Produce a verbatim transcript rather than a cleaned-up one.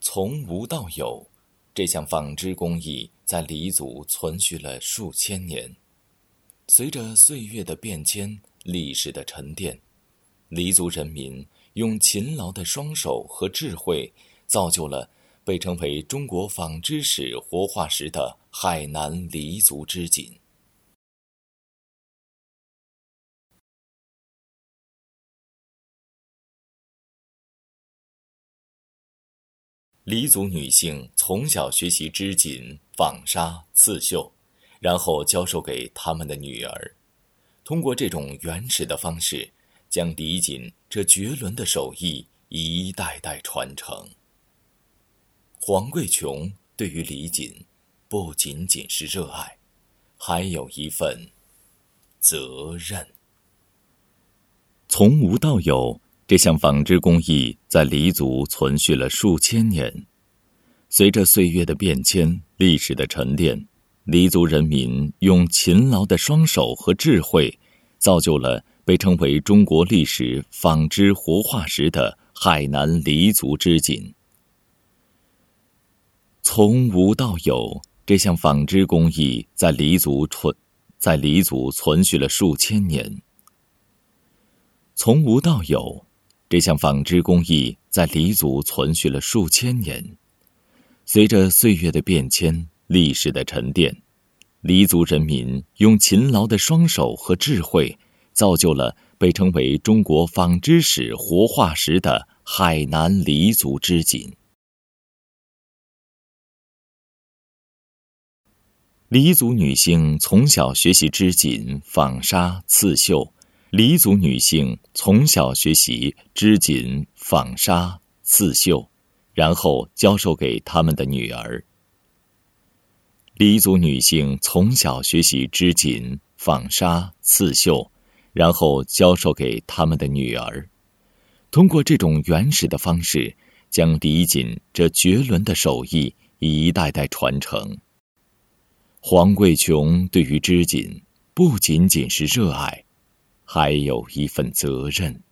从无到有，这项纺织工艺在黎族存续了数千年。随着岁月的变迁，历史的沉淀，黎族人民用勤劳的双手和智慧，造就了被称为中国纺织史活化石的海南黎族织锦。黎族女性从小学习织锦、纺纱、刺绣，然后教授给他们的女儿。通过这种原始的方式，将黎锦这绝伦的手艺一代代传承。黄桂琼对于黎锦不仅仅是热爱，还有一份责任。从无到有，这项纺织工艺在黎族存续了数千年。随着岁月的变迁，历史的沉淀，黎族人民用勤劳的双手和智慧，造就了被称为中国历史纺织活化石的海南黎族织锦。从无到有，这项纺织工艺在黎族存在黎族存续了数千年。从无到有，这项纺织工艺在黎族存续了数千年。随着岁月的变迁，历史的沉淀，黎族人民用勤劳的双手和智慧，造就了被称为中国纺织史活化石的海南黎族织锦。黎族女性从小学习织锦、纺纱、刺绣。黎族女性从小学习织锦、纺纱、刺绣，然后教授给他们的女儿。黎族女性从小学习织锦、纺纱、刺绣，然后教授给他们的女儿。通过这种原始的方式，将黎锦这绝伦的手艺一代代传承。黄桂琼对于织锦不仅仅是热爱，还有一份责任。